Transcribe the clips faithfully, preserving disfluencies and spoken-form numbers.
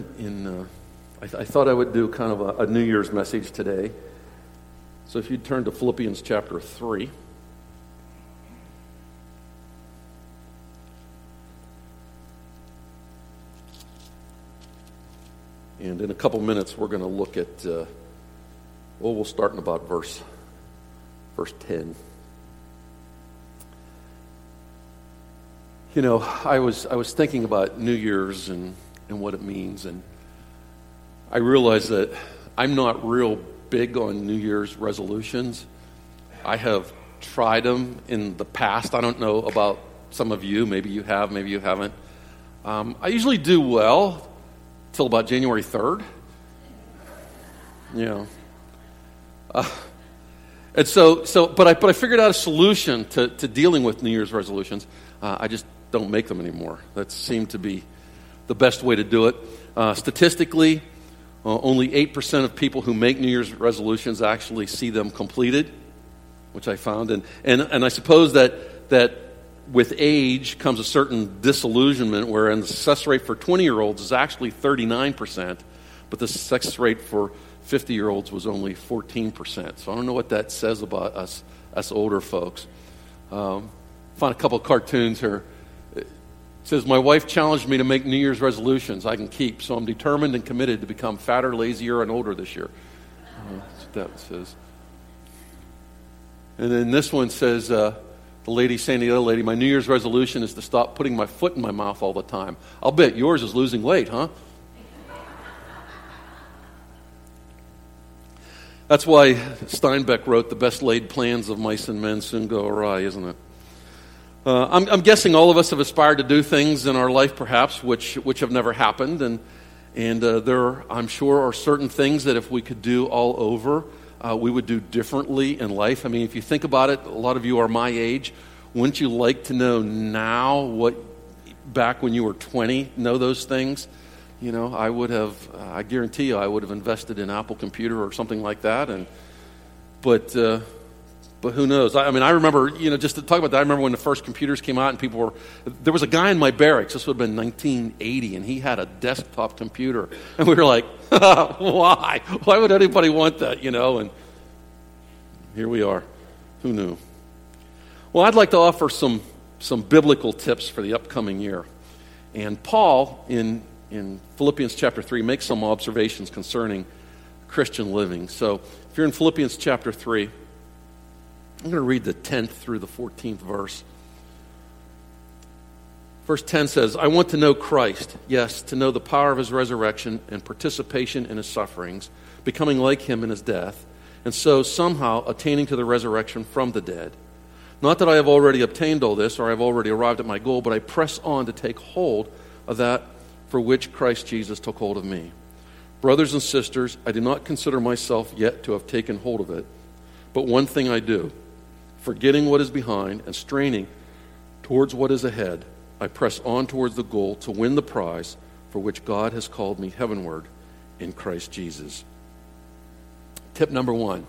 In, uh, I, th- I thought I would do kind of a, a New Year's message today. So if you'd turn to Philippians chapter three. And in a couple minutes, we're going to look at, uh, well, we'll start in about verse, verse ten. You know, I was I was thinking about New Year's and, and what it means, and I realized that I'm not real big on New Year's resolutions. I have tried them in the past. I don't know about some of you. Maybe you have, maybe you haven't. Um, I usually do well till about January third. You know. Uh, and so, so, but I, but I figured out a solution to, to dealing with New Year's resolutions. Uh, I just don't make them anymore. That seemed to be the best way to do it. Uh, statistically, uh, only eight percent of people who make New Year's resolutions actually see them completed, which I found. And, and, and I suppose that, that with age comes a certain disillusionment, whereas the success rate for twenty-year-olds is actually thirty-nine percent, but the success rate for fifty-year-olds was only fourteen percent. So I don't know what that says about us, us older folks. Um, found a couple of cartoons here. It says, my wife challenged me to make New Year's resolutions I can keep, so I'm determined and committed to become fatter, lazier, and older this year. Uh, that's what that says. And then this one says, uh, the lady saying to the other lady, my New Year's resolution is to stop putting my foot in my mouth all the time. I'll bet yours is losing weight, huh? That's why Steinbeck wrote, the best laid plans of mice and men soon go awry, isn't it? Uh, I'm, I'm guessing all of us have aspired to do things in our life, perhaps, which which have never happened. And and uh, there, I'm sure, are certain things that if we could do all over, uh, we would do differently in life. I mean, if you think about it, a lot of you are my age. Wouldn't you like to know now what, back when you were twenty, know those things? You know, I would have, uh, I guarantee you, I would have invested in Apple Computer or something like that. And But... Uh, But who knows? I, I mean, I remember, you know, just to talk about that, I remember when the first computers came out and people were, there was a guy in my barracks, this would have been nineteen eighty, and he had a desktop computer. And we were like, why? Why would anybody want that, you know? And here we are. Who knew? Well, I'd like to offer some some biblical tips for the upcoming year. And Paul, in, in Philippians chapter three, makes some observations concerning Christian living. So if you're in Philippians chapter three, I'm going to read the tenth through the fourteenth verse. Verse ten says, I want to know Christ, yes, to know the power of his resurrection and participation in his sufferings, becoming like him in his death, and so somehow attaining to the resurrection from the dead. Not that I have already obtained all this, or I have already arrived at my goal, but I press on to take hold of that for which Christ Jesus took hold of me. Brothers and sisters, I do not consider myself yet to have taken hold of it, but one thing I do, forgetting what is behind and straining towards what is ahead, I press on towards the goal to win the prize for which God has called me heavenward in Christ Jesus. Tip number one,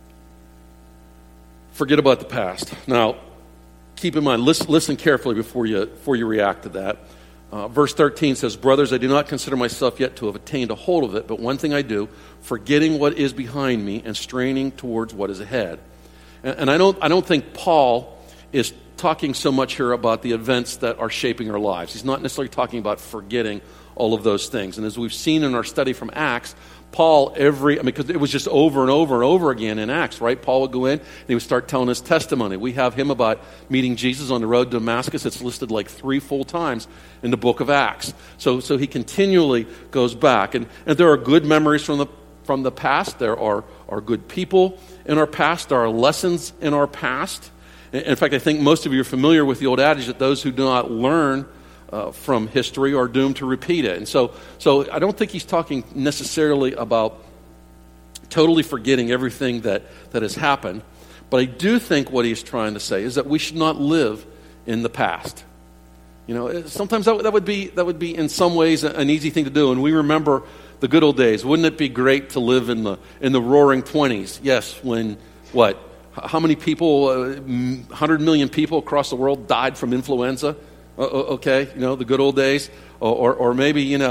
forget about the past. Now, keep in mind, listen, listen carefully before you, before you react to that. Uh, verse thirteen says, brothers, I do not consider myself yet to have attained a hold of it, but one thing I do, forgetting what is behind me and straining towards what is ahead. And I don't I don't think Paul is talking so much here about the events that are shaping our lives. He's not necessarily talking about forgetting all of those things. And as we've seen in our study from Acts, Paul every, I mean, because it was just over and over and over again in Acts, right? Paul would go in and he would start telling his testimony. We have him about meeting Jesus on the road to Damascus. It's listed like three full times in the book of Acts. So so he continually goes back. And, and there are good memories from the from the past. There are, are good people in our past. There are lessons in our past. In fact, I think most of you are familiar with the old adage that those who do not learn uh, from history are doomed to repeat it. And so, so I don't think he's talking necessarily about totally forgetting everything that, that has happened. But I do think what he's trying to say is that we should not live in the past. You know, sometimes that, that would be that would be in some ways an easy thing to do. And we remember the good old days. Wouldn't it be great to live in the in the roaring twenties? Yes, when, what, how many people, uh, one hundred million people across the world died from influenza? Uh, okay, you know, the good old days. Or, or, or maybe, you know,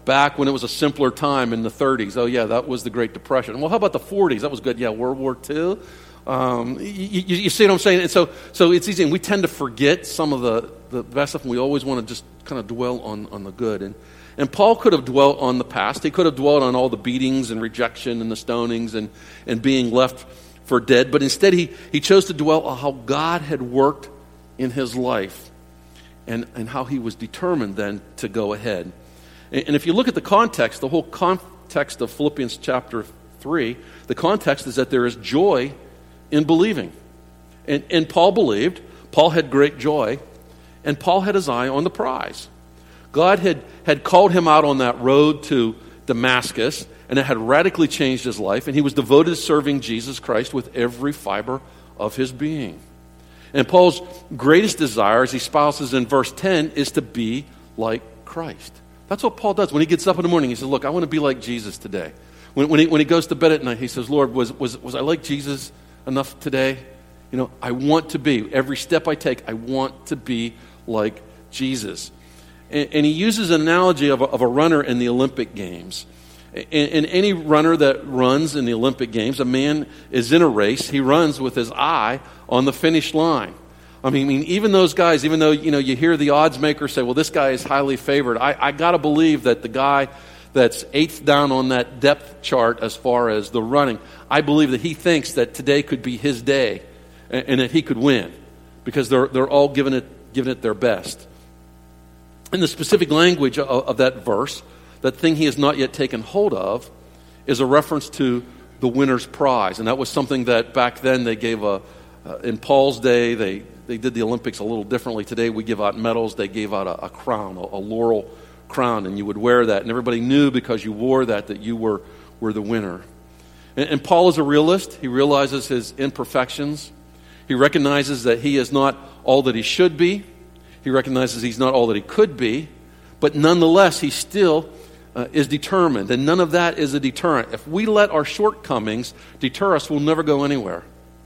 back when it was a simpler time in the thirties. Oh, yeah, that was the Great Depression. Well, how about the forties? That was good. Yeah, World War Two. Um, you, you, you see what I'm saying? And so, so it's easy. And we tend to forget some of the, the best stuff, and we always want to just kind of dwell on, on the good. And, and Paul could have dwelt on the past. He could have dwelt on all the beatings and rejection and the stonings and, and being left for dead. But instead, he, he chose to dwell on how God had worked in his life and, and how he was determined then to go ahead. And, and if you look at the context, the whole context of Philippians chapter three, the context is that there is joy in believing. And, and Paul believed. Paul had great joy. And Paul had his eye on the prize. God had, had called him out on that road to Damascus, and it had radically changed his life. And he was devoted to serving Jesus Christ with every fiber of his being. And Paul's greatest desire, as he espouses in verse ten, is to be like Christ. That's what Paul does. When he gets up in the morning, he says, look, I want to be like Jesus today. When, when, he, when he goes to bed at night, he says, Lord, was, was, was I like Jesus enough today? You know, I want to be. Every step I take, I want to be like Jesus. And, and he uses an analogy of a, of a runner in the Olympic Games. And, and any runner that runs in the Olympic Games, a man is in a race, he runs with his eye on the finish line. I mean, I mean, even those guys, even though, you know, you hear the odds maker say, well, this guy is highly favored, I, I got to believe that the guy that's eighth down on that depth chart as far as the running, I believe that he thinks that today could be his day and, and that he could win because they're they're all giving it giving it their best. In the specific language of, of that verse, that thing he has not yet taken hold of is a reference to the winner's prize, and that was something that back then they gave a uh, in Paul's day they they did the Olympics a little differently. Today we give out medals. They gave out a, a crown, a, a laurel crown, and you would wear that, and everybody knew because you wore that that you were were the winner. And, and Paul is a realist. He realizes his imperfections. He recognizes that he is not all that he should be. He recognizes he's not all that he could be, but nonetheless he still uh, is determined, and none of that is a deterrent. If we let our shortcomings deter us, we'll never go anywhere.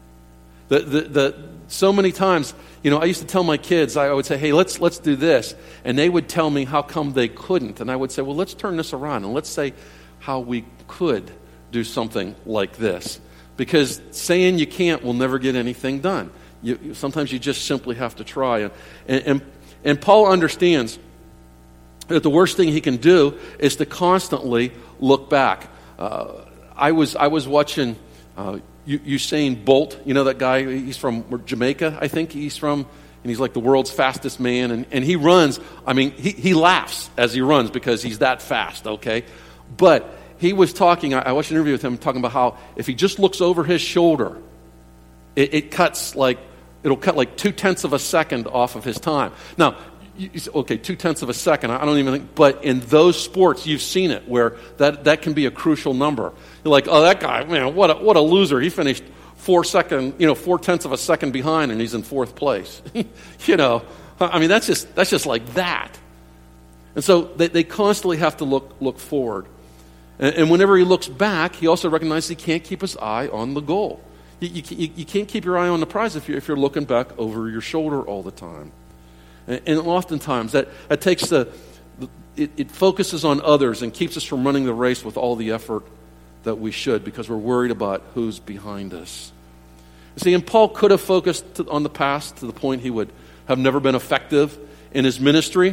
The the the so many times, you know, I used to tell my kids, I would say, hey, let's let's do this. And they would tell me how come they couldn't. And I would say, well, let's turn this around and let's say how we could do something like this. Because saying you can't will never get anything done. You, sometimes you just simply have to try. And, and, and Paul understands that the worst thing he can do is to constantly look back. Uh, I was I was watching uh, Usain Bolt, you know that guy, he's from Jamaica, I think he's from, and he's like the world's fastest man, and, and he runs, I mean, he, he laughs as he runs because he's that fast, okay? But he was talking, I, I watched an interview with him talking about how if he just looks over his shoulder, it, it cuts like, it'll cut like two-tenths of a second off of his time. Now, you, you say, okay, two-tenths of a second, I don't even think, but in those sports, you've seen it, where that, that can be a crucial number. You're like, oh, that guy, man, what a, what a loser. He finished four second, you know, four tenths of a second behind, and he's in fourth place. You know, I mean, that's just that's just like that. And so they, they constantly have to look look forward. And, and whenever he looks back, he also recognizes he can't keep his eye on the goal. You, you, you can't keep your eye on the prize if you're, if you're looking back over your shoulder all the time. And, and oftentimes that, that takes the, it, it focuses on others and keeps us from running the race with all the effort that we should, because we're worried about who's behind us. You see, and Paul could have focused to, on the past to the point he would have never been effective in his ministry.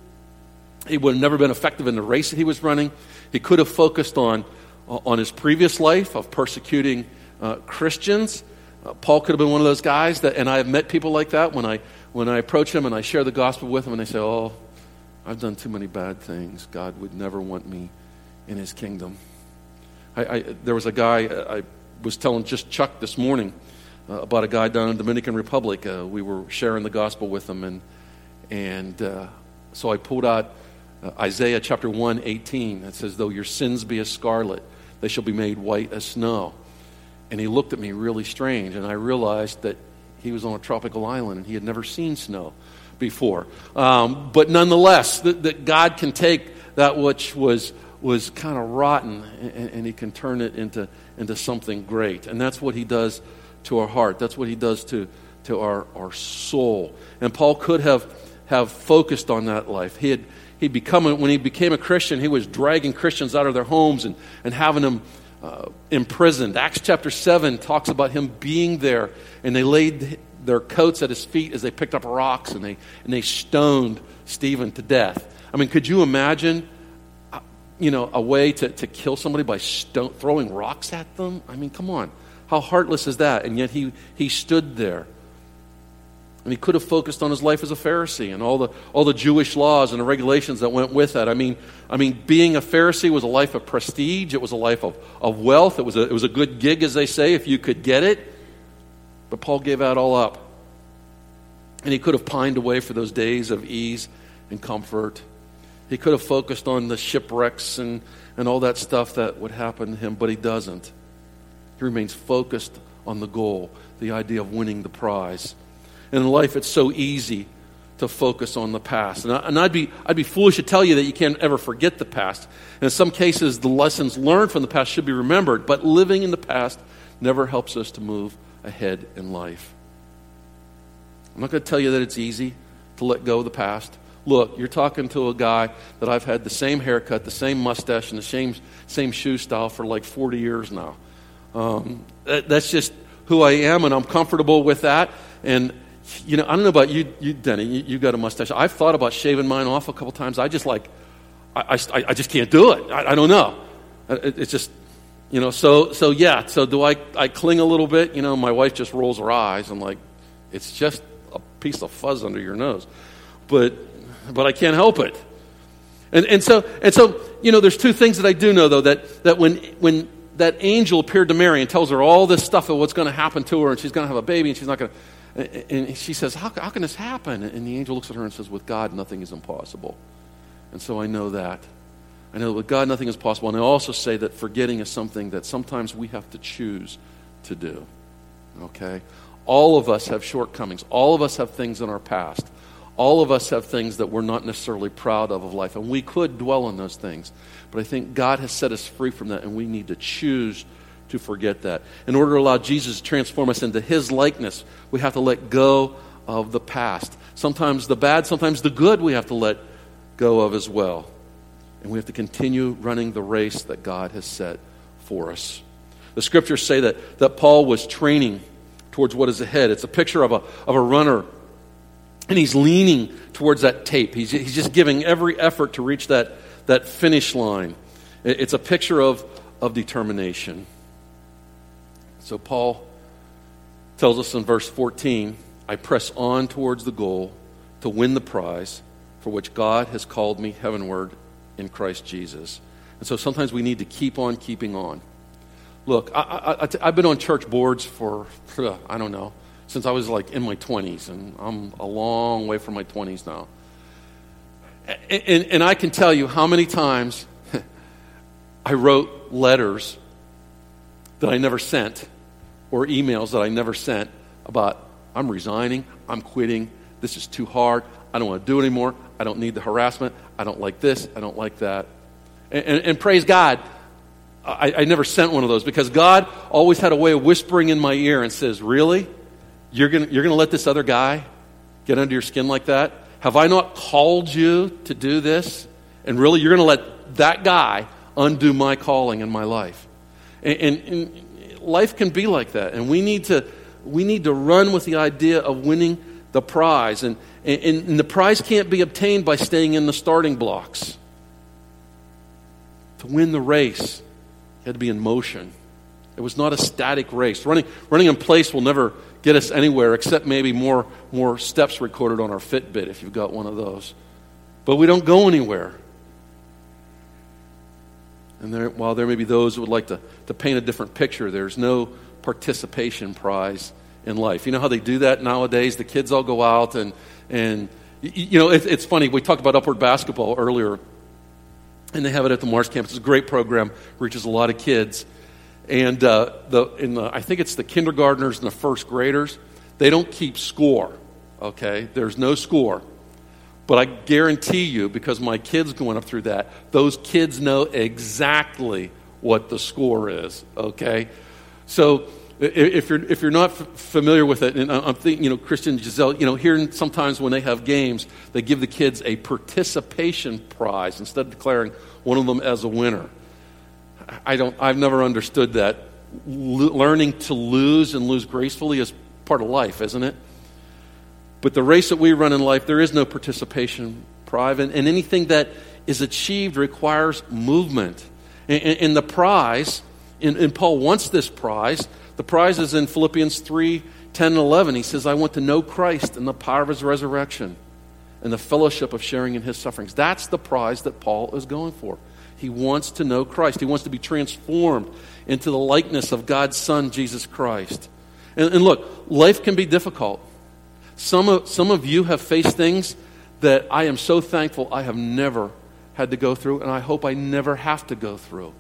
He would have never been effective in the race that he was running. He could have focused on, on his previous life of persecuting uh, Christians. Uh, Paul could have been one of those guys that, and I have met people like that when I when I approach them and I share the gospel with them, and they say, "Oh, I've done too many bad things. God would never want me in His kingdom." I, I, there was a guy, I was telling just Chuck this morning uh, about a guy down in the Dominican Republic. Uh, we were sharing the gospel with him, and and uh, so I pulled out uh, Isaiah chapter one, eighteen. That says, "Though your sins be as scarlet, they shall be made white as snow." And he looked at me really strange, and I realized that he was on a tropical island, and he had never seen snow before. Um, but nonetheless, that, that God can take that which was was kind of rotten, and, and He can turn it into into something great. And that's what He does to our heart. That's what He does to to our, our soul. And Paul could have have focused on that life. He had he become a, when he became a Christian, he was dragging Christians out of their homes and, and having them uh, imprisoned. Acts chapter seven talks about him being there, and they laid their coats at his feet as they picked up rocks, and they and they stoned Stephen to death. I mean, could you imagine, uh, you know, a way to, to kill somebody by stone, throwing rocks at them? I mean, come on. How heartless is that? And yet he, he stood there. And he could have focused on his life as a Pharisee and all the all the Jewish laws and the regulations that went with that. I mean, I mean, being a Pharisee was a life of prestige. It was a life of, of wealth. It was a, it was a good gig, as they say, if you could get it. But Paul gave that all up. And he could have pined away for those days of ease and comfort. He could have focused on the shipwrecks and, and all that stuff that would happen to him, but he doesn't. He remains focused on the goal, the idea of winning the prize. And in life, it's so easy to focus on the past. And, I, and I'd be I'd be foolish to tell you that you can't ever forget the past. And in some cases, the lessons learned from the past should be remembered. But living in the past never helps us to move ahead in life. I'm not going to tell you that it's easy to let go of the past. Look, you're talking to a guy that I've had the same haircut, the same mustache, and the same same shoe style for like forty years now. Um, that, that's just who I am, and I'm comfortable with that. And you know, I don't know about you, you Denny. You, you got a mustache. I've thought about shaving mine off a couple times. I just like, I, I, I just can't do it. I, I don't know. It, it's just, you know. So, so yeah. So do I? I cling a little bit. You know, my wife just rolls her eyes. I'm like, it's just a piece of fuzz under your nose, but, but I can't help it. And and so and so, you know, there's two things that I do know though that that when when that angel appeared to Mary and tells her all this stuff of what's going to happen to her, and she's going to have a baby, and she's not going to. And she says, how, how can this happen? And the angel looks at her and says, with God, nothing is impossible. And so I know that. I know that with God, nothing is possible. And I also say that forgetting is something that sometimes we have to choose to do. Okay? All of us have shortcomings. All of us have things in our past. All of us have things that we're not necessarily proud of of life. And we could dwell on those things. But I think God has set us free from that, and we need to choose to forget that. In order to allow Jesus to transform us into his likeness, we have to let go of the past. Sometimes the bad, sometimes the good we have to let go of as well. And we have to continue running the race that God has set for us. The scriptures say that, that Paul was training towards what is ahead. It's a picture of a, of a runner, and he's leaning towards that tape. He's, he's just giving every effort to reach that, that finish line. It's a picture of, of determination. So Paul tells us in verse fourteen, I press on towards the goal to win the prize for which God has called me heavenward in Christ Jesus. And so sometimes we need to keep on keeping on. Look, I, I, I, I've been on church boards for, I don't know, since I was like in my twenties, and I'm a long way from my twenties now. And, and, and I can tell you how many times I wrote letters that I never sent, or emails that I never sent about, I'm resigning, I'm quitting, this is too hard, I don't want to do it anymore, I don't need the harassment, I don't like this, I don't like that. And, and, and praise God, I, I never sent one of those, because God always had a way of whispering in my ear and says, really? You're going you're gonna let this other guy get under your skin like that? Have I not called you to do this? And really, you're going to let that guy undo my calling in my life? And, and, and life can be like that, and we need to we need to run with the idea of winning the prize, and, and, and the prize can't be obtained by staying in the starting blocks. To win the race, you had to be in motion. It was not a static race. Running running in place will never get us anywhere, except maybe more more steps recorded on our Fitbit if you've got one of those. But we don't go anywhere. And there, while there may be those who would like to, to paint a different picture, there's no participation prize in life. You know how they do that nowadays? The kids all go out and, and you know, it, it's funny. We talked about Upward Basketball earlier, and they have it at the Mars campus. It's a great program, reaches a lot of kids. And uh, the, in the, I think it's the kindergartners and the first graders, they don't keep score, okay? There's no score. But I guarantee you, because my kids going up through that, those kids know exactly what the score is, okay? So If you're if you're not f- familiar with it, and I'm thinking, you know, Christian Giselle, you know, here sometimes when they have games, they give the kids a participation prize instead of declaring one of them as a winner. I don't. I've never understood that. L- learning to lose and lose gracefully is part of life, isn't it? But the race that we run in life, there is no participation prize, and, and anything that is achieved requires movement. And, and, and the prize, and, and Paul wants this prize. The prize is in Philippians three, ten, and eleven. He says, I want to know Christ and the power of his resurrection and the fellowship of sharing in his sufferings. That's the prize that Paul is going for. He wants to know Christ. He wants to be transformed into the likeness of God's Son, Jesus Christ. And, and look, life can be difficult. Some of, some of you have faced things that I am so thankful I have never had to go through, and I hope I never have to go through.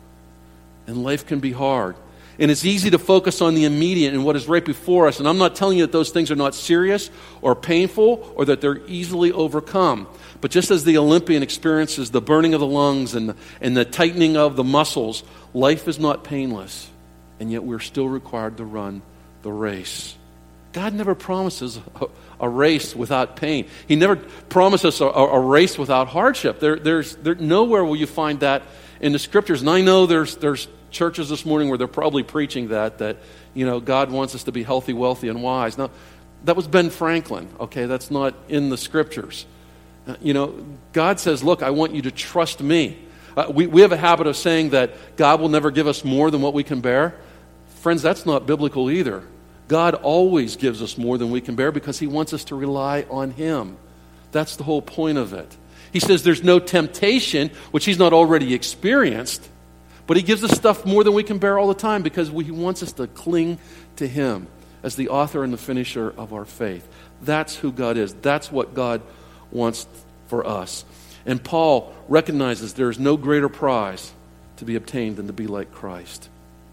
And life can be hard. And it's easy to focus on the immediate and what is right before us. And I'm not telling you that those things are not serious or painful or that they're easily overcome. But just as the Olympian experiences the burning of the lungs and the, and the tightening of the muscles, life is not painless. And yet we're still required to run the race. God never promises a, a race without pain. He never promises a, a race without hardship. There, there's there, nowhere will you find that in the Scriptures. And I know there's there's churches this morning where they're probably preaching that, that, you know, God wants us to be healthy, wealthy, and wise. Now, that was Ben Franklin, okay? That's not in the Scriptures. Uh, you know, God says, look, I want you to trust me. Uh, we, we have a habit of saying that God will never give us more than what we can bear. Friends, that's not biblical either. God always gives us more than we can bear because he wants us to rely on him. That's the whole point of it. He says there's no temptation, which he's not already experienced, but he gives us stuff more than we can bear all the time because we, he wants us to cling to him as the author and the finisher of our faith. That's who God is. That's what God wants for us. And Paul recognizes there is no greater prize to be obtained than to be like Christ.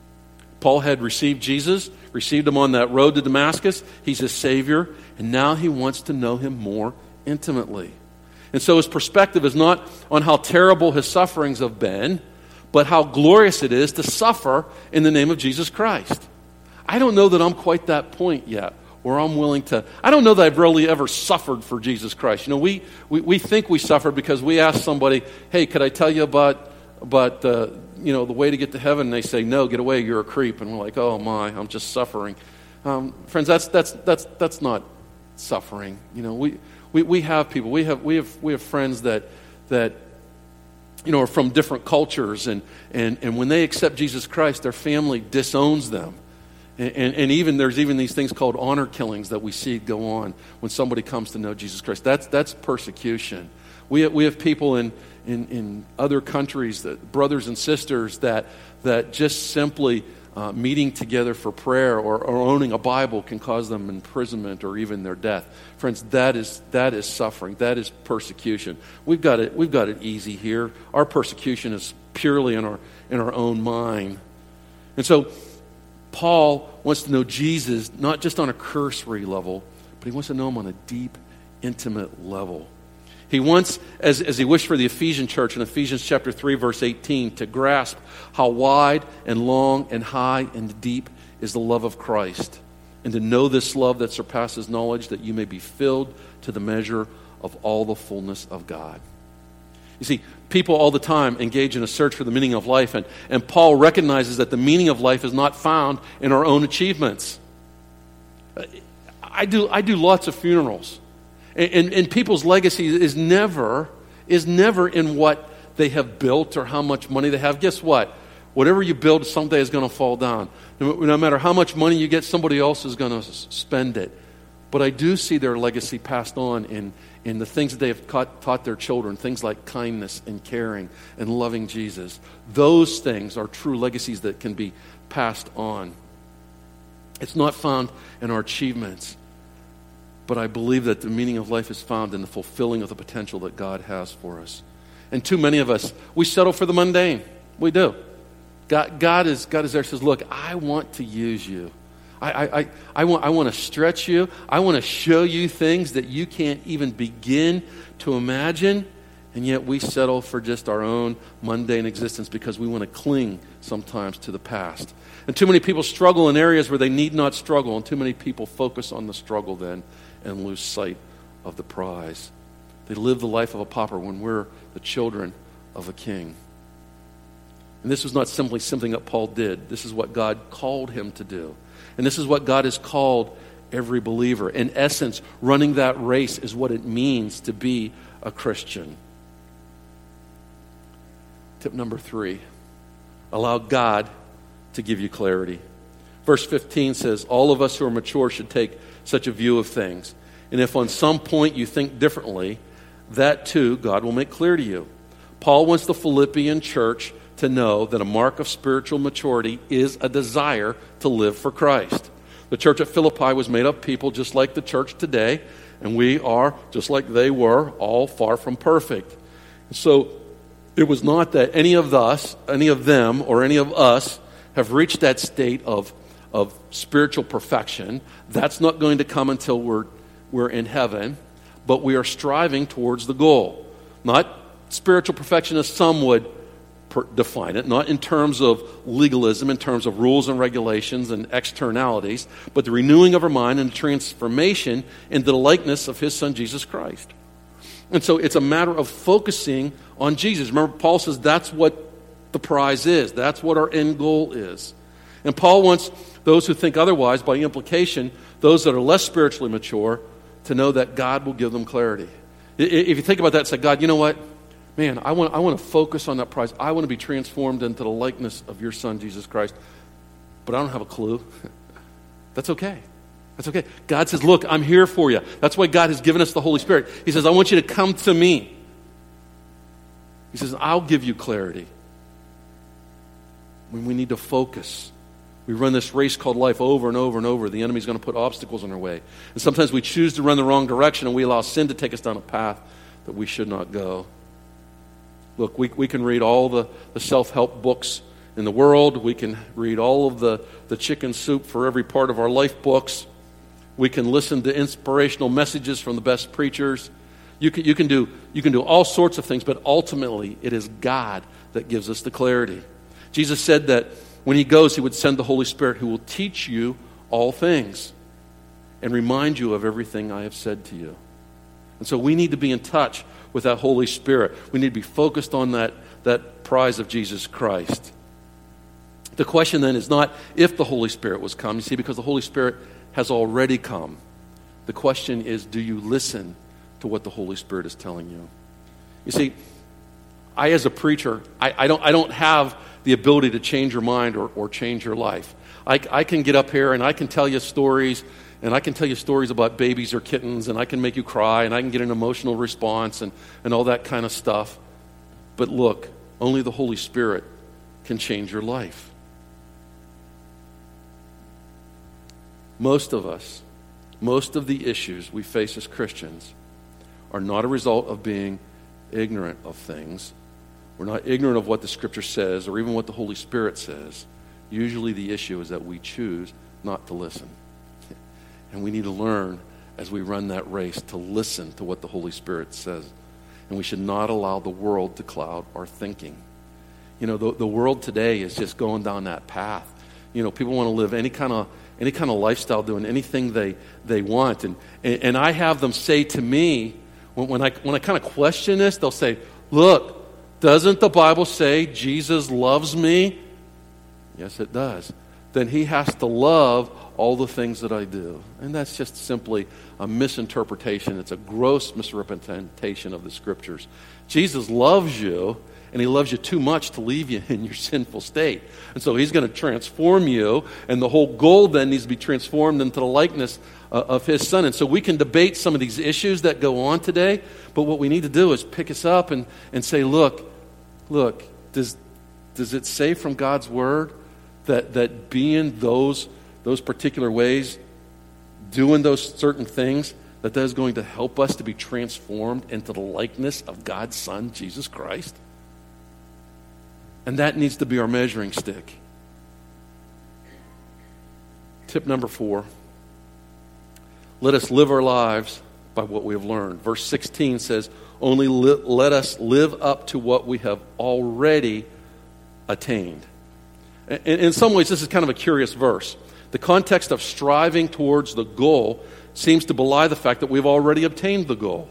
Paul had received Jesus, received him on that road to Damascus. He's his Savior, and now he wants to know him more intimately. And so his perspective is not on how terrible his sufferings have been, but how glorious it is to suffer in the name of Jesus Christ. I don't know that I'm quite that point yet, where I'm willing to... I don't know that I've really ever suffered for Jesus Christ. You know, we, we, we think we suffer because we ask somebody, hey, could I tell you about, about uh, you know, the way to get to heaven? And they say, no, get away, you're a creep. And we're like, oh my, I'm just suffering. Um, friends, that's that's that's that's not suffering. You know, we, we, we have people, we have we have we have friends that that you know, are from different cultures, and, and, and when they accept Jesus Christ, their family disowns them. And, and, and even there's even these things called honor killings that we see go on when somebody comes to know Jesus Christ. That's that's persecution. We have, we have people in, in, in other countries, that brothers and sisters that that just simply uh, meeting together for prayer or, or owning a Bible can cause them imprisonment or even their death. Friends, that is that is suffering. That is persecution. We've got it. We've got it easy here. Our persecution is purely in our in our own mind, and so Paul wants to know Jesus not just on a cursory level, but he wants to know him on a deep, intimate level. He wants, as, as he wished for the Ephesian church in Ephesians chapter three, verse eighteen, to grasp how wide and long and high and deep is the love of Christ, and to know this love that surpasses knowledge, that you may be filled to the measure of all the fullness of God. You see, people all the time engage in a search for the meaning of life, and, and Paul recognizes that the meaning of life is not found in our own achievements. I do, I do lots of funerals. And, and, and people's legacy is never is never in what they have built or how much money they have. Guess what? Whatever you build someday is going to fall down. No, no matter how much money you get, somebody else is going to s- spend it. But I do see their legacy passed on in, in the things that they have taught, taught their children, things like kindness and caring and loving Jesus. Those things are true legacies that can be passed on. It's not found in our achievements. But I believe that the meaning of life is found in the fulfilling of the potential that God has for us. And too many of us, we settle for the mundane. We do. God, God is God is there, says, look, I want to use you. I, I, I, I want I want to stretch you. I want to show you things that you can't even begin to imagine. And yet we settle for just our own mundane existence because we want to cling sometimes to the past. And too many people struggle in areas where they need not struggle, and too many people focus on the struggle then and lose sight of the prize. They live the life of a pauper when we're the children of a king. And this was not simply something that Paul did. This is what God called him to do. And this is what God has called every believer. In essence, running that race is what it means to be a Christian. Tip number three, allow God to give you clarity. Verse fifteen says, all of us who are mature should take such a view of things. And if on some point you think differently, that too God will make clear to you. Paul wants the Philippian church to know that a mark of spiritual maturity is a desire to live for Christ. The church at Philippi was made up of people just like the church today, and we are, just like they were, all far from perfect. So it was not that any of us, any of them, or any of us have reached that state of, of spiritual perfection. That's not going to come until we're, we're in heaven, but we are striving towards the goal. Not spiritual perfection as some would per- define it, not in terms of legalism, in terms of rules and regulations and externalities, but the renewing of our mind and transformation into the likeness of His Son, Jesus Christ. And so it's a matter of focusing on Jesus. Remember, Paul says that's what the prize is. That's what our end goal is. And Paul wants those who think otherwise, by implication, those that are less spiritually mature, to know that God will give them clarity. If you think about that, say, God, you know what? Man, I want, I want to focus on that prize. I want to be transformed into the likeness of your Son, Jesus Christ. But I don't have a clue. That's okay. That's okay. God says, look, I'm here for you. That's why God has given us the Holy Spirit. He says, I want you to come to me. He says, I'll give you clarity. When we need to focus. We run this race called life over and over and over. The enemy's going to put obstacles in our way. And sometimes we choose to run the wrong direction, and we allow sin to take us down a path that we should not go. Look, we, we can read all the, the self-help books in the world. We can read all of the, the chicken soup for every part of our life books. We can listen to inspirational messages from the best preachers. You can, you can do, you can do all sorts of things, but ultimately it is God that gives us the clarity. Jesus said that when He goes, He would send the Holy Spirit who will teach you all things and remind you of everything I have said to you. And so we need to be in touch with that Holy Spirit. We need to be focused on that, that prize of Jesus Christ. The question then is not if the Holy Spirit was come, you see, because the Holy Spirit has already come. The question is, do you listen to what the Holy Spirit is telling you? You see, I as a preacher, I, I don't I don't have the ability to change your mind or, or change your life. I, I can get up here and I can tell you stories, and I can tell you stories about babies or kittens, and I can make you cry, and I can get an emotional response and, and all that kind of stuff. But look, only the Holy Spirit can change your life. Most of us, most of the issues we face as Christians are not a result of being ignorant of things. We're not ignorant of what the Scripture says or even what the Holy Spirit says. Usually the issue is that we choose not to listen. And we need to learn as we run that race to listen to what the Holy Spirit says. And we should not allow the world to cloud our thinking. You know, the, the world today is just going down that path. You know, people want to live any kind of any kind of lifestyle, doing anything they, they want. And, and and I have them say to me, when, when I when I kind of question this, they'll say, look, doesn't the Bible say Jesus loves me? Yes, it does. Then He has to love all the things that I do. And that's just simply a misinterpretation. It's a gross misrepresentation of the Scriptures. Jesus loves you, and He loves you too much to leave you in your sinful state. And so He's going to transform you, and the whole goal then needs to be transformed into the likeness uh, of His Son. And so we can debate some of these issues that go on today, but what we need to do is pick us up and, and say, look, look, does, does it say from God's Word that, that being those, those particular ways, doing those certain things, that that is going to help us to be transformed into the likeness of God's Son, Jesus Christ? And that needs to be our measuring stick. Tip number four. Let us live our lives by what we have learned. Verse sixteen says, only li- let us live up to what we have already attained. In, in some ways, this is kind of a curious verse. The context of striving towards the goal seems to belie the fact that we've already obtained the goal.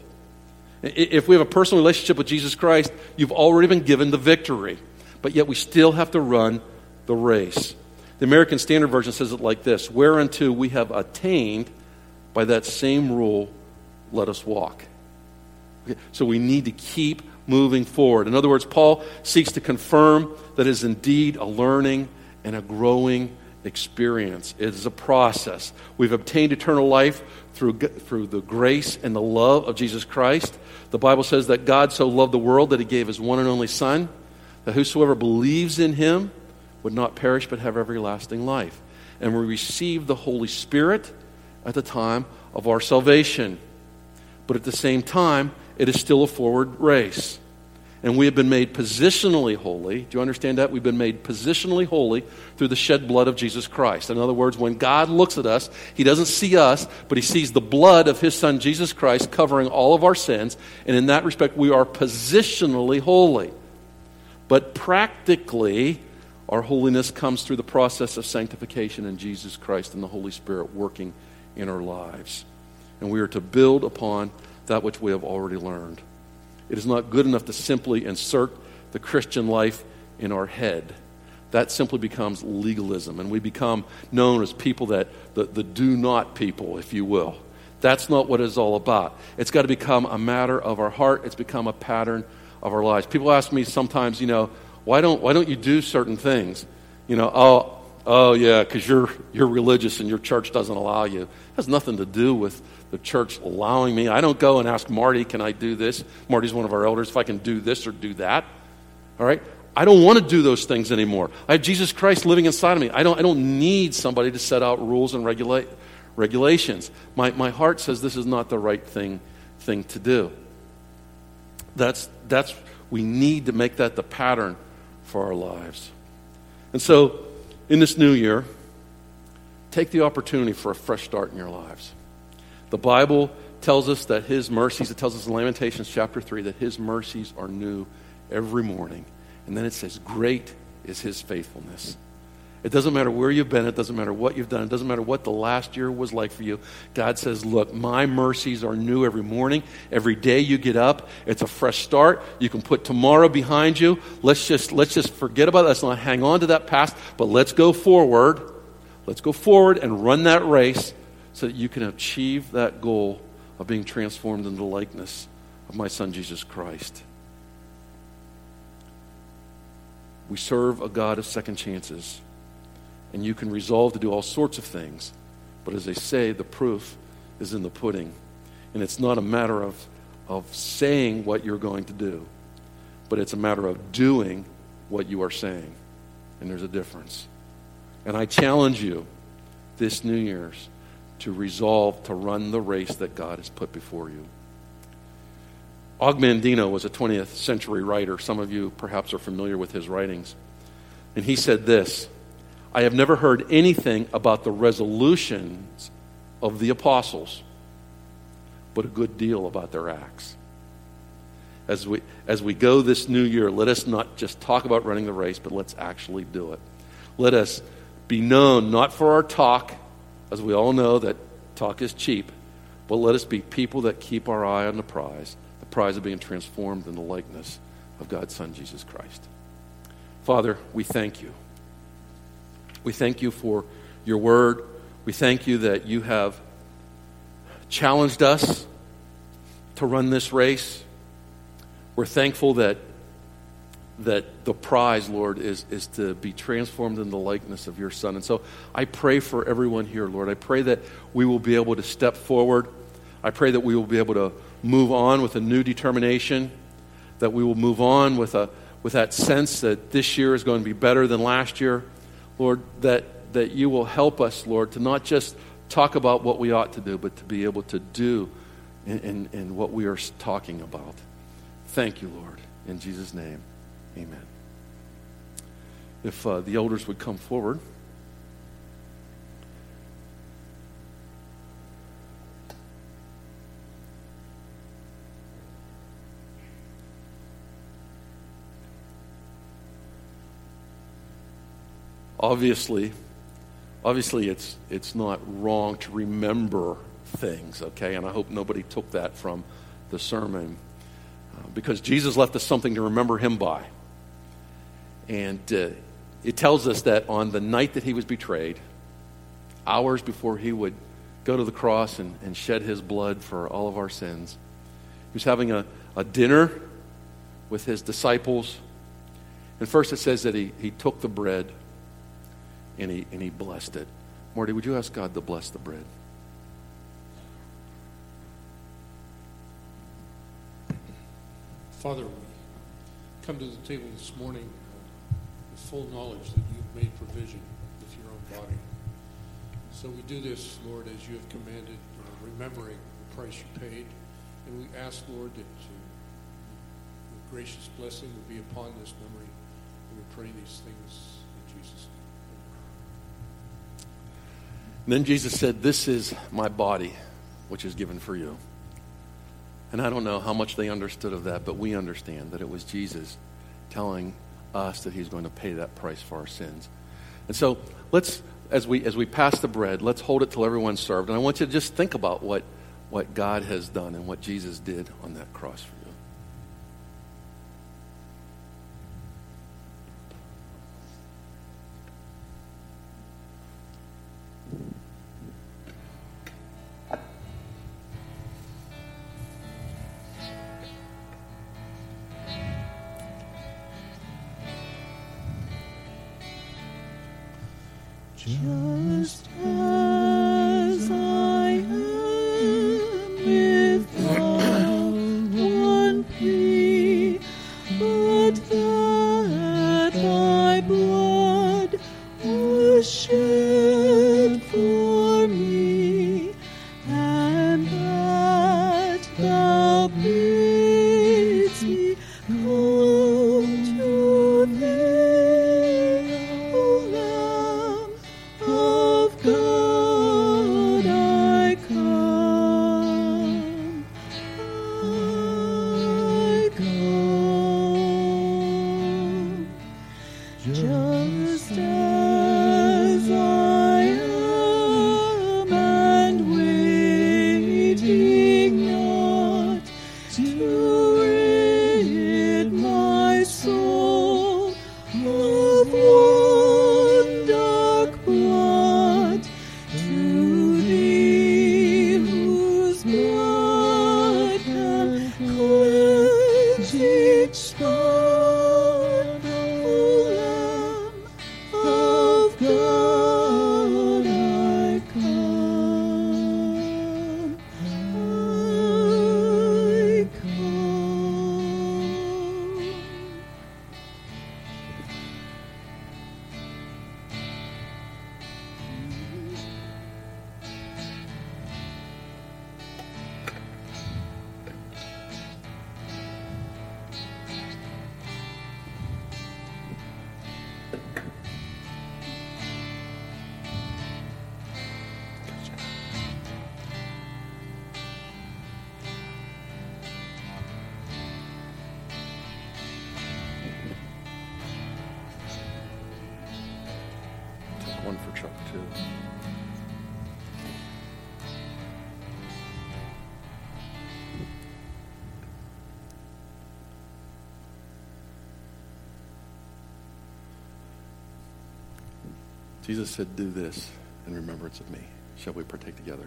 If we have a personal relationship with Jesus Christ, you've already been given the victory. But yet we still have to run the race. The American Standard Version says it like this: whereunto we have attained, by that same rule, let us walk. Okay, so we need to keep moving forward. In other words, Paul seeks to confirm that it is indeed a learning and a growing experience. It is a process. We've obtained eternal life through, through the grace and the love of Jesus Christ. The Bible says that God so loved the world that he gave his one and only Son, that whosoever believes in him would not perish but have everlasting life. And we receive the Holy Spirit at the time of our salvation. But at the same time, it is still a forward race. And we have been made positionally holy. Do you understand that? We've been made positionally holy through the shed blood of Jesus Christ. In other words, when God looks at us, he doesn't see us, but he sees the blood of his Son, Jesus Christ, covering all of our sins. And in that respect, we are positionally holy. But practically, our holiness comes through the process of sanctification in Jesus Christ and the Holy Spirit working in our lives. And we are to build upon that which we have already learned. It is not good enough to simply insert the Christian life in our head. That simply becomes legalism, and we become known as people that, the, the do not people, if you will. That's not what it's all about. It's got to become a matter of our heart. It's become a pattern of our lives. People ask me sometimes, you know, why don't why don't you do certain things? You know, oh, oh yeah, because you're you're religious and your church doesn't allow you. It has nothing to do with the church allowing me. I don't go and ask Marty, can I do this? Marty's one of our elders, if I can do this or do that. All right? I don't want to do those things anymore. I have Jesus Christ living inside of me. I don't I don't need somebody to set out rules and regulate regulations. My my heart says this is not the right thing thing to do. That's that's we need to make that the pattern for our lives. And so, in this new year, take the opportunity for a fresh start in your lives. The Bible tells us that his mercies, it tells us in Lamentations chapter three, that his mercies are new every morning. And then it says, great is his faithfulness. It doesn't matter where you've been. It doesn't matter what you've done. It doesn't matter what the last year was like for you. God says, look, my mercies are new every morning. Every day you get up, it's a fresh start. You can put tomorrow behind you. Let's just, let's just forget about it. Let's not hang on to that past, but let's go forward. Let's go forward and run that race so that you can achieve that goal of being transformed into the likeness of my Son, Jesus Christ. We serve a God of second chances. And you can resolve to do all sorts of things. But as they say, the proof is in the pudding. And it's not a matter of, of saying what you're going to do, but it's a matter of doing what you are saying. And there's a difference. And I challenge you this New Year's to resolve to run the race that God has put before you. Og Mandino was a twentieth century writer. Some of you perhaps are familiar with his writings. And he said this: I have never heard anything about the resolutions of the apostles, but a good deal about their acts. As we, as we go this new year, let us not just talk about running the race, but let's actually do it. Let us be known not for our talk, as we all know that talk is cheap, but let us be people that keep our eye on the prize, the prize of being transformed in the likeness of God's Son, Jesus Christ. Father, we thank you. We thank you for your word. We thank you that you have challenged us to run this race. We're thankful that that the prize, Lord, is, is to be transformed in the likeness of your Son. And so I pray for everyone here, Lord. I pray that we will be able to step forward. I pray that we will be able to move on with a new determination, that we will move on with a with that sense that this year is going to be better than last year. Lord, that, that you will help us, Lord, to not just talk about what we ought to do, but to be able to do in, in, in what we are talking about. Thank you, Lord. In Jesus' name, amen. If uh, the elders would come forward. obviously, obviously it's it's not wrong to remember things, okay? And I hope nobody took that from the sermon, uh, because Jesus left us something to remember him by. And uh, it tells us that on the night that he was betrayed, hours before he would go to the cross and, and shed his blood for all of our sins, he was having a, a dinner with his disciples. And first it says that he, he took the bread and he, and he blessed it. Morty, would you ask God to bless the bread? Father, we come to the table this morning uh, with full knowledge that you've made provision with your own body. So we do this, Lord, as you have commanded, uh, remembering the price you paid. And we ask, Lord, that uh, your gracious blessing will be upon this memory. And we pray these things in Jesus' name. And then Jesus said, "This is my body, which is given for you." And I don't know how much they understood of that, but we understand that it was Jesus telling us that he's going to pay that price for our sins. And so let's, as we as we pass the bread, let's hold it till everyone's served. And I want you to just think about what, what God has done and what Jesus did on that cross for you. Just as I am without one plea, but that thy blood was shed for me, and that thou bidst me come to thee, O Lamb of God, I come, I come, just as I am, and waiting not to rid my soul of one dark blot, to thee whose blood can cleanse each spot, O Lamb of God, I come, I come. Take one for Chuck, too. Jesus said, "Do this in remembrance of me." Shall we partake together?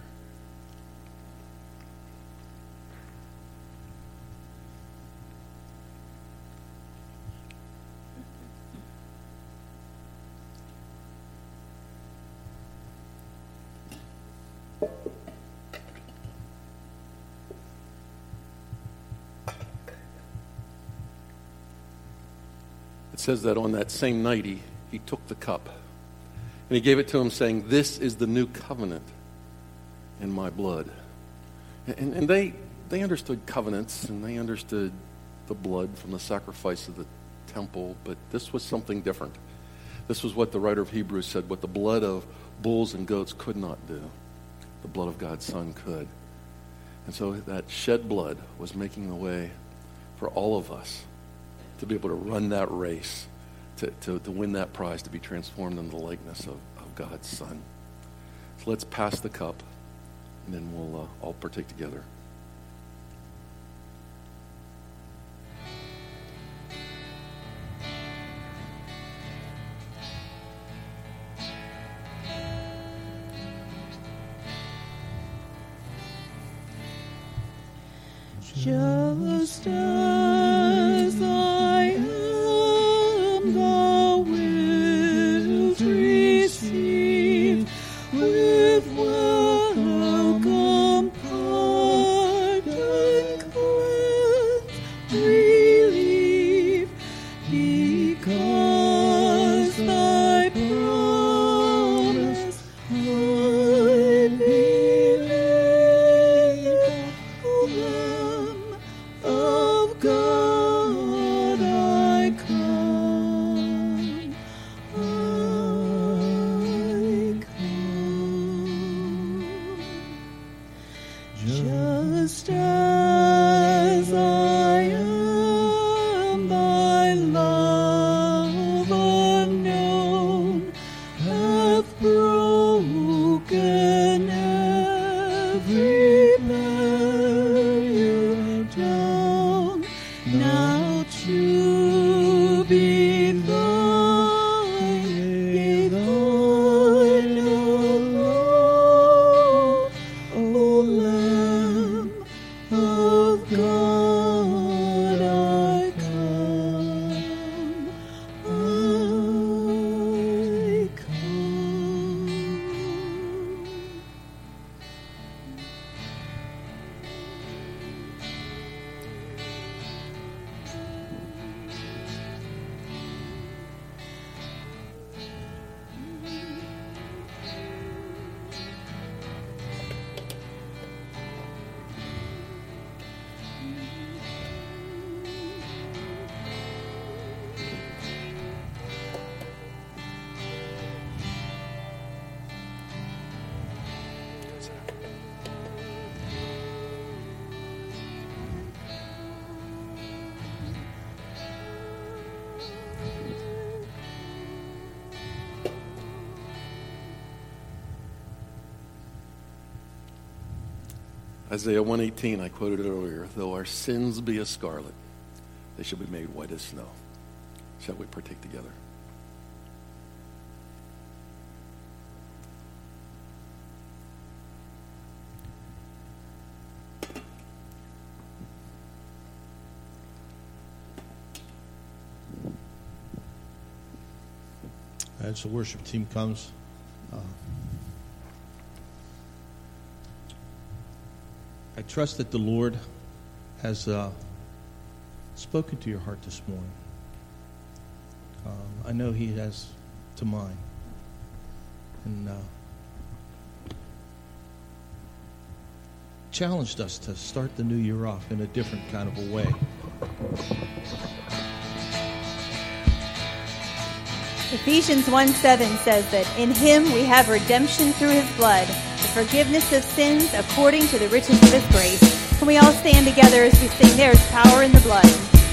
It says that on that same night he, he took the cup and he gave it to him, saying, "This is the new covenant in my blood." And, and they they understood covenants and they understood the blood from the sacrifice of the temple, but this was something different. This was what the writer of Hebrews said, what the blood of bulls and goats could not do, the blood of God's Son could. And so that shed blood was making the way for all of us to be able to run that race to, to, to win that prize, to be transformed into the likeness of, of God's Son. So let's pass the cup, and then we'll uh, all partake together. Just as I am, thou wilt receive with welcome pardon, cleanse, relief, because thy promise I believe. Of God I come, I come. Just as I am, by love unknown hath broken every barrier down. Now to be thine, yea, thine alone, O Lamb of God, I come, I come. Isaiah one eighteen, I quoted it earlier. Though our sins be as scarlet, they shall be made white as snow. Shall we partake together? As the worship team comes, uh, I trust that the Lord has uh, spoken to your heart this morning. Um, I know He has to mine. And uh, challenged us to start the new year off in a different kind of a way. Ephesians one seven says that in Him we have redemption through His blood, the forgiveness of sins according to the riches of His grace. Can we all stand together as we sing, "There is power in the blood"?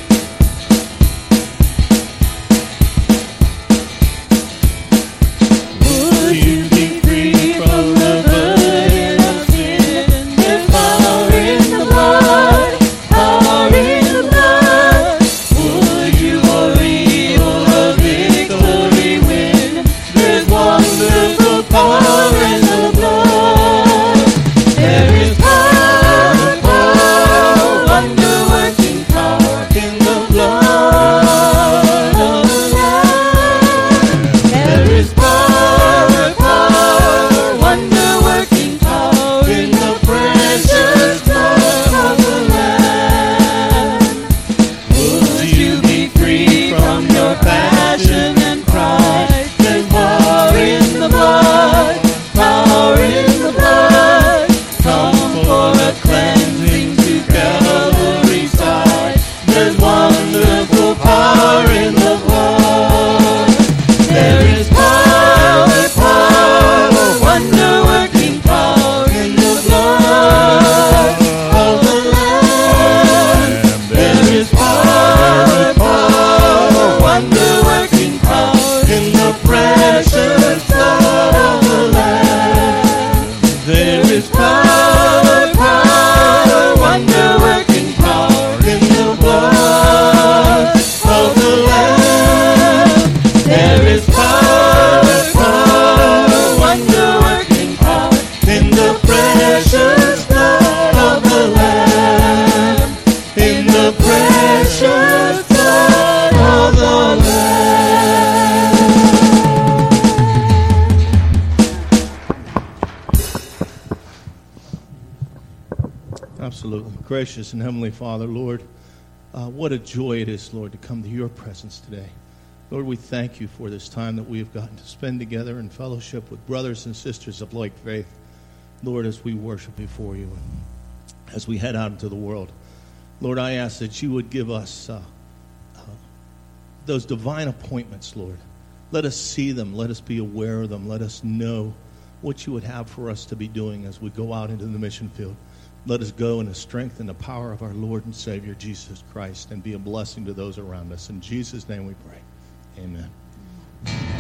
Would you be free from the burden of sin? There's power in the blood, power in the blood. Would you worry or a victory win? There's wonderful power in the blood. There is power, power, wonder-working power. precious blood of the Lamb. There is power, power, wonder-working power in the blood of the Lamb. There is power, power, wonder-working power in the precious blood of the Lamb. In the precious blood of the Lamb. Absolutely. Gracious and Heavenly Father, Lord, uh, what a joy it is, Lord, to come to your presence today. Lord, we thank you for this time that we have gotten to spend together in fellowship with brothers and sisters of like faith. Lord, as we worship before you and as we head out into the world, Lord, I ask that you would give us uh, uh, those divine appointments, Lord. Let us see them. Let us be aware of them. Let us know what you would have for us to be doing as we go out into the mission field. Let us go in the strength and the power of our Lord and Savior, Jesus Christ, and be a blessing to those around us. In Jesus' name we pray. Amen.